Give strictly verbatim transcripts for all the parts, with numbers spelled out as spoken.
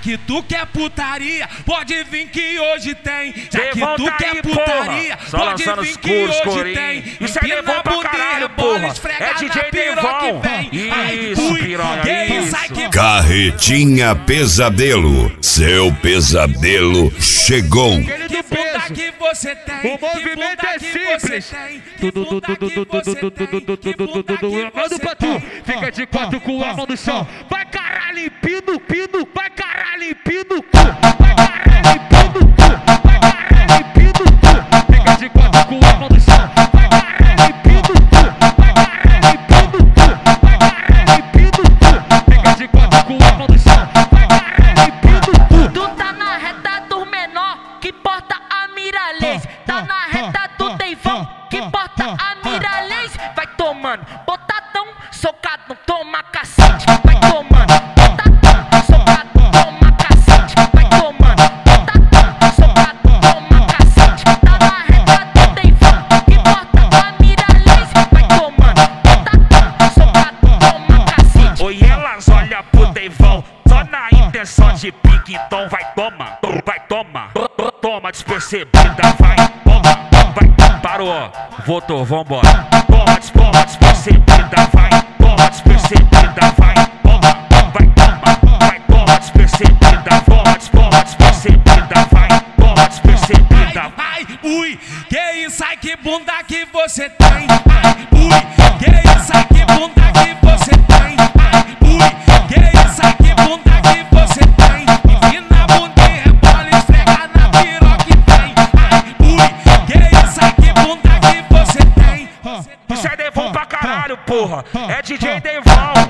que tu quer putaria, pode vir que hoje tem. Já que Devon tu tá quer aí, putaria, porra. Só pode lançando vir os que curos, hoje corinho. tem. Isso é Devon pra caralho, porra. É D J Devon. Isso, piranha, isso. Carretinha Pesadelo, seu pesadelo chegou. Que bunda que você tem. O movimento é simples. Tudo, tudo, tudo, tudo, tudo, tudo, tudo, tudo. Eu mando pra tu. Fica de quatro com a mão no chão. Vai caralho, limpino, pino. Vai caralho, limpino. Vai caralho, limpino. Vai caralho, limpino. Fica de quatro com a mão no chão. Vai caralho, limpino. Vai caralho, limpino. Vai caralho, limpino. Fica de quatro com a mão no chão. Vai caralho, limpino. Tu tá na reta do menor, que porta a Miralês. Tá na reta do Devon, que porta a Miralês. Vai tomando, botadão, socado, toma cacete. Vai tomando, botadão, socado, toma cacete. Vai tomando, botadão, socado, toma cacete. Tá na reta do Devon, que porta a Miralês. Vai tomando, botadão, socado, toma cacete. Oi, elas olham pro Devon, só na intenção de pique, então vai tomar, vai tomar, toma despercebida, vai, toma, vai, parou, voltou, vambora, toma, toma despercebida, vai, toma despercebida, vai, toma, vai, toma, vai, toma despercebida, toma, toma despercebida, vai, toma despercebida. Ai, ui, que isso, ai, que bunda que você tem. Ai, ui, que isso, ai, que bunda que você tem. Ai, ui, que isso, ai, que bunda que você tem. Empina a bunda e rebola, esfrega na piroca e vem. Ai, ui, que isso, ai, que bunda que você tem. Isso é Devon pra caralho, porra, é D J Devon.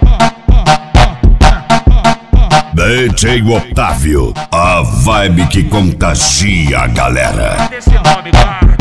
D J Otávio, a vibe que contagia a galera. Desse nome, guarda.